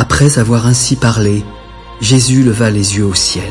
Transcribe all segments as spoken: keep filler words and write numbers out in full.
Après avoir ainsi parlé, Jésus leva les yeux au ciel.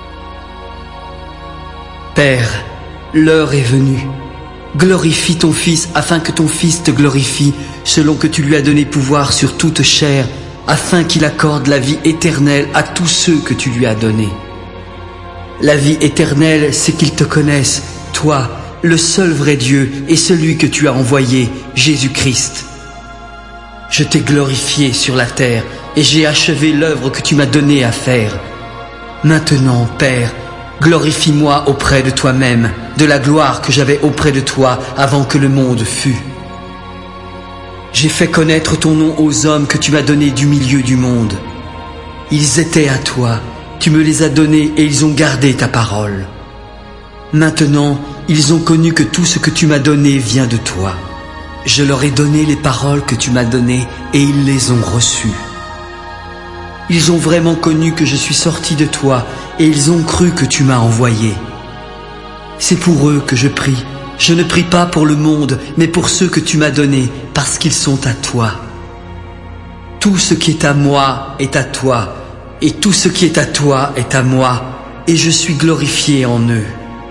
Père, l'heure est venue. Glorifie ton Fils afin que ton Fils te glorifie, selon que tu lui as donné pouvoir sur toute chair, afin qu'il accorde la vie éternelle à tous ceux que tu lui as donnés. La vie éternelle, c'est qu'ils te connaissent, toi, le seul vrai Dieu et celui que tu as envoyé, Jésus-Christ. Je t'ai glorifié sur la terre et j'ai achevé l'œuvre que tu m'as donnée à faire. Maintenant, Père, glorifie-moi auprès de toi-même, de la gloire que j'avais auprès de toi avant que le monde fût. J'ai fait connaître ton nom aux hommes que tu m'as donnés du milieu du monde. Ils étaient à toi, tu me les as donnés et ils ont gardé ta parole. Maintenant, ils ont connu que tout ce que tu m'as donné vient de toi. Je leur ai donné les paroles que tu m'as données et ils les ont reçues. Ils ont vraiment connu que je suis sorti de toi et ils ont cru que tu m'as envoyé. C'est pour eux que je prie. Je ne prie pas pour le monde, mais pour ceux que tu m'as donnés, parce qu'ils sont à toi. Tout ce qui est à moi est à toi, et tout ce qui est à toi est à moi, et je suis glorifié en eux.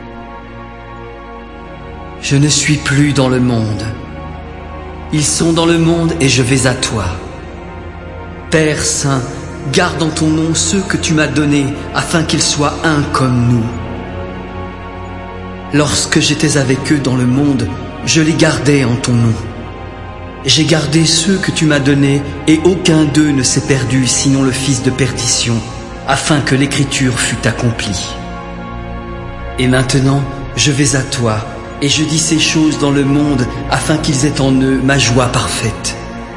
Je ne suis plus dans le monde. Ils sont dans le monde et je vais à toi. Père Saint, garde en ton nom ceux que tu m'as donnés, afin qu'ils soient un comme nous. Lorsque j'étais avec eux dans le monde, je les gardais en ton nom. J'ai gardé ceux que tu m'as donnés, et aucun d'eux ne s'est perdu, sinon le fils de perdition, afin que l'écriture fût accomplie. Et maintenant, je vais à toi, et je dis ces choses dans le monde, afin qu'ils aient en eux ma joie parfaite.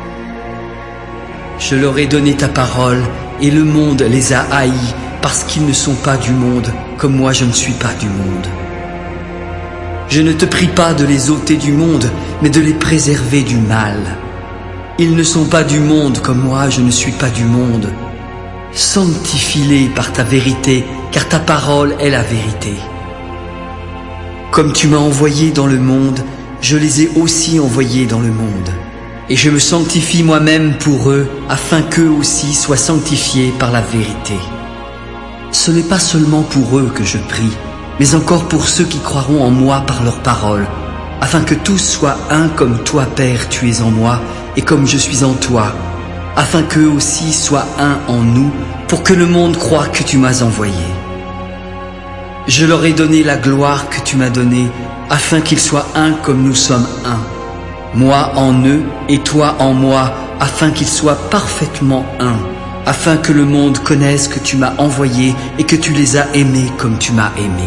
Je leur ai donné ta parole, et le monde les a haïs, parce qu'ils ne sont pas du monde, comme moi je ne suis pas du monde. Je ne te prie pas de les ôter du monde, mais de les préserver du mal. Ils ne sont pas du monde, comme moi je ne suis pas du monde. Sanctifie-les par ta vérité, car ta parole est la vérité. Comme tu m'as envoyé dans le monde, je les ai aussi envoyés dans le monde. Et je me sanctifie moi-même pour eux, afin qu'eux aussi soient sanctifiés par la vérité. Ce n'est pas seulement pour eux que je prie, mais encore pour ceux qui croiront en moi par leur parole, afin que tous soient un comme toi, Père, tu es en moi, et comme je suis en toi, afin qu'eux aussi soient un en nous, pour que le monde croie que tu m'as envoyé. Je leur ai donné la gloire que tu m'as donnée, afin qu'ils soient un comme nous sommes un. Moi en eux et toi en moi, afin qu'ils soient parfaitement un, afin que le monde connaisse que tu m'as envoyé et que tu les as aimés comme tu m'as aimé.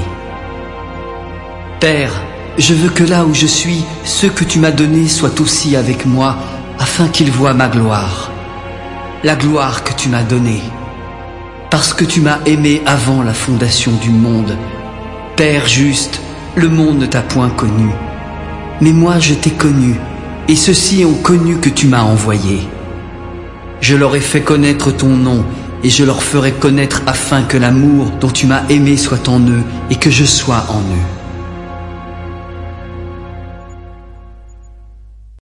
Père, je veux que là où je suis, ceux que tu m'as donnés soient aussi avec moi, afin qu'ils voient ma gloire, la gloire que tu m'as donnée. Parce que tu m'as aimé avant la fondation du monde. Père juste, le monde ne t'a point connu, mais moi je t'ai connu, et ceux-ci ont connu que tu m'as envoyé. Je leur ai fait connaître ton nom, et je leur ferai connaître afin que l'amour dont tu m'as aimé soit en eux, et que je sois en eux.